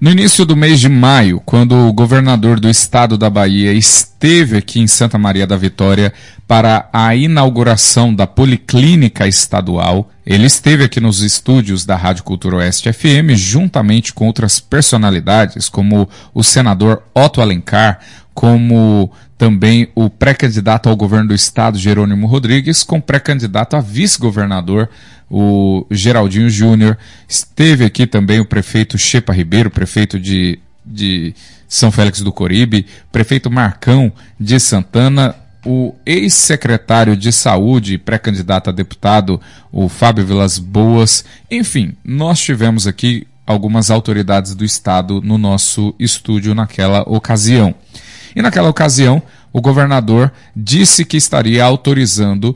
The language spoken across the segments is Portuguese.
No início do mês de maio, quando o governador do estado da Bahia esteve aqui em Santa Maria da Vitória para a inauguração da Policlínica Estadual, ele esteve aqui nos estúdios da Rádio Cultura Oeste FM, juntamente com outras personalidades, como o senador Otto Alencar, como também o pré-candidato ao governo do estado, Jerônimo Rodrigues, com pré-candidato a vice-governador, o Geraldinho Júnior. Esteve aqui também o prefeito Shepa Ribeiro, prefeito de São Félix do Coribe, prefeito Marcão de Santana, o ex-secretário de Saúde, pré-candidato a deputado, o Fábio Vilas Boas. Enfim, nós tivemos aqui algumas autoridades do estado no nosso estúdio naquela ocasião. E naquela ocasião, o governador disse que estaria autorizando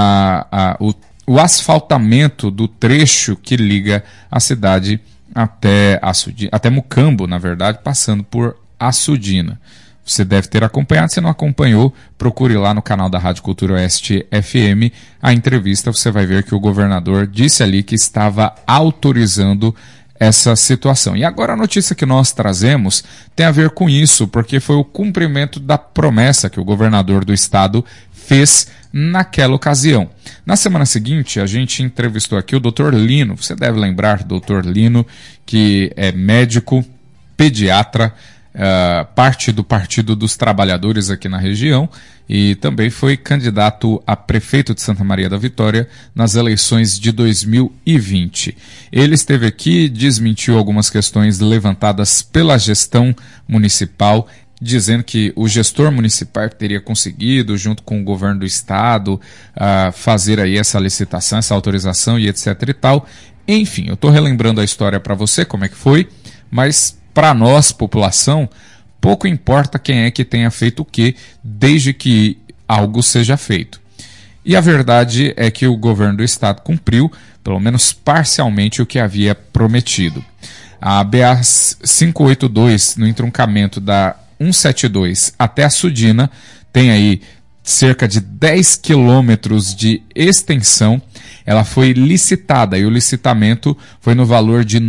o asfaltamento do trecho que liga a cidade até Mucambo, na verdade, passando por Açudina. Você deve ter acompanhado, se não acompanhou, procure lá no canal da Rádio Cultura Oeste FM a entrevista, você vai ver que o governador disse ali que estava autorizando essa situação. E agora a notícia que nós trazemos tem a ver com isso, porque foi o cumprimento da promessa que o governador do estado fez naquela ocasião. Na semana seguinte, a gente entrevistou aqui o Dr. Lino. Você deve lembrar do Dr. Lino, que é médico, pediatra, parte do Partido dos Trabalhadores aqui na região e também foi candidato a prefeito de Santa Maria da Vitória nas eleições de 2020. Ele esteve aqui, desmentiu algumas questões levantadas pela gestão municipal, dizendo que o gestor municipal teria conseguido, junto com o governo do estado, fazer aí essa licitação, essa autorização e etc e tal. Enfim, eu estou relembrando a história para você, como é que foi, mas para nós, população, pouco importa quem é que tenha feito o quê, desde que algo seja feito. E a verdade é que o governo do estado cumpriu, pelo menos parcialmente, o que havia prometido. A BA-582, no entroncamento da 172 até Açudina, tem aí cerca de 10 quilômetros de extensão. Ela foi licitada e o licitamento foi no valor de R$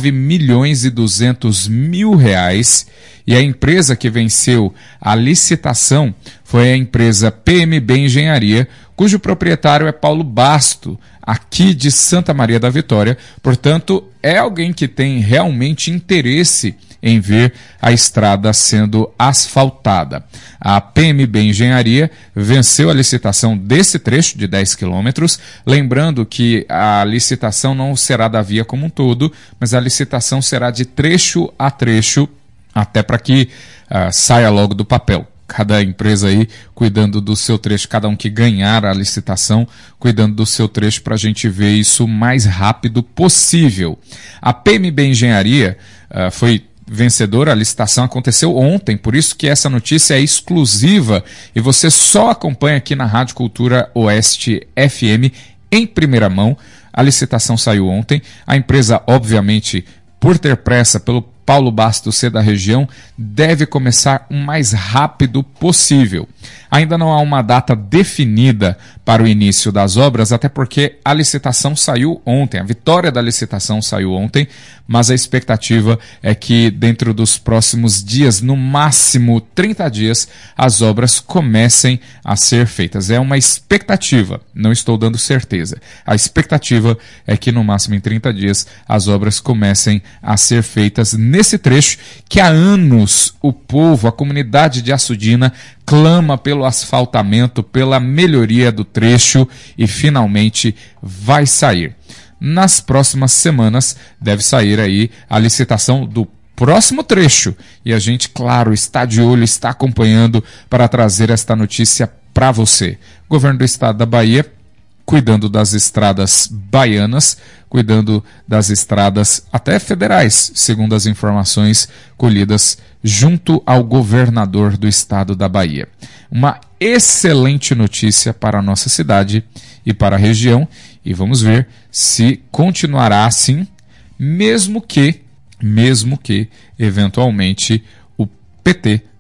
9.200.000 e a empresa que venceu a licitação foi a empresa PMB Engenharia, cujo proprietário é Paulo Basto, aqui de Santa Maria da Vitória. Portanto, é alguém que tem realmente interesse em ver a estrada sendo asfaltada. A PMB Engenharia venceu a licitação desse trecho de 10 quilômetros, lembrando que a licitação não será da via como um todo, mas a licitação será de trecho a trecho, até para que saia logo do papel. Cada empresa aí cuidando do seu trecho, cada um que ganhar a licitação, cuidando do seu trecho para a gente ver isso o mais rápido possível. A PMB Engenharia foi vencedora, a licitação aconteceu ontem, por isso que essa notícia é exclusiva e você só acompanha aqui na Rádio Cultura Oeste FM em primeira mão. A licitação saiu ontem, a empresa, obviamente, por ter pressa, pelo Paulo Basto ser da região, deve começar o mais rápido possível. Ainda não há uma data definida para o início das obras, até porque a licitação saiu ontem, a vitória da licitação saiu ontem, mas a expectativa é que dentro dos próximos dias, no máximo 30 dias, as obras comecem a ser feitas. É uma expectativa, não estou dando certeza. A expectativa é que no máximo em 30 dias as obras comecem a ser feitas nesse trecho que há anos o povo, a comunidade de Açudina, clama pelo asfaltamento, pela melhoria do trecho e finalmente vai sair. Nas próximas semanas deve sair aí a licitação do próximo trecho e a gente, claro, está de olho, está acompanhando para trazer esta notícia para você. O governo do estado da Bahia cuidando das estradas baianas, cuidando das estradas até federais, segundo as informações colhidas junto ao governador do estado da Bahia. Uma excelente notícia para a nossa cidade e para a região, e vamos ver se continuará assim, mesmo que, eventualmente, o PT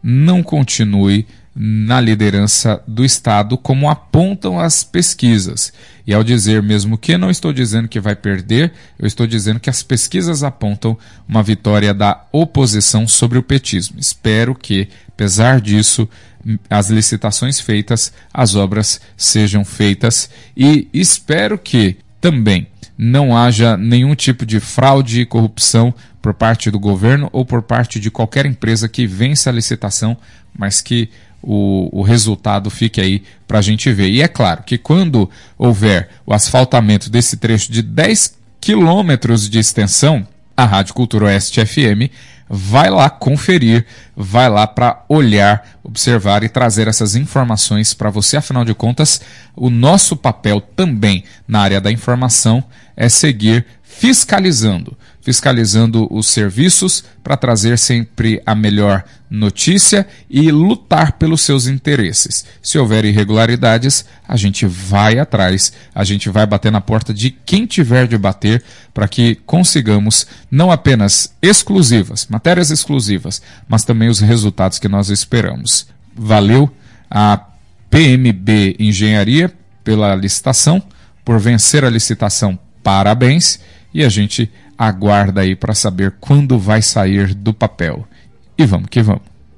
não continue na liderança do Estado, como apontam as pesquisas. E ao dizer mesmo que, não estou dizendo que vai perder, eu estou dizendo que as pesquisas apontam uma vitória da oposição sobre o petismo. Espero que, apesar disso, as licitações feitas, as obras sejam feitas, e espero que também não haja nenhum tipo de fraude e corrupção por parte do governo ou por parte de qualquer empresa que vença a licitação, mas que o resultado fique aí para a gente ver. E é claro que quando houver o asfaltamento desse trecho de 10 quilômetros de extensão, a Rádio Cultura Oeste FM vai lá conferir, vai lá para olhar, observar e trazer essas informações para você. Afinal de contas, o nosso papel também na área da informação é seguir fiscalizando os serviços para trazer sempre a melhor notícia e lutar pelos seus interesses. Se houver irregularidades, a gente vai atrás, a gente vai bater na porta de quem tiver de bater para que consigamos não apenas matérias exclusivas, mas também os resultados que nós esperamos. Valeu a PMB Engenharia pela licitação, por vencer a licitação, parabéns, e a gente aguarda aí para saber quando vai sair do papel. E vamos que vamos.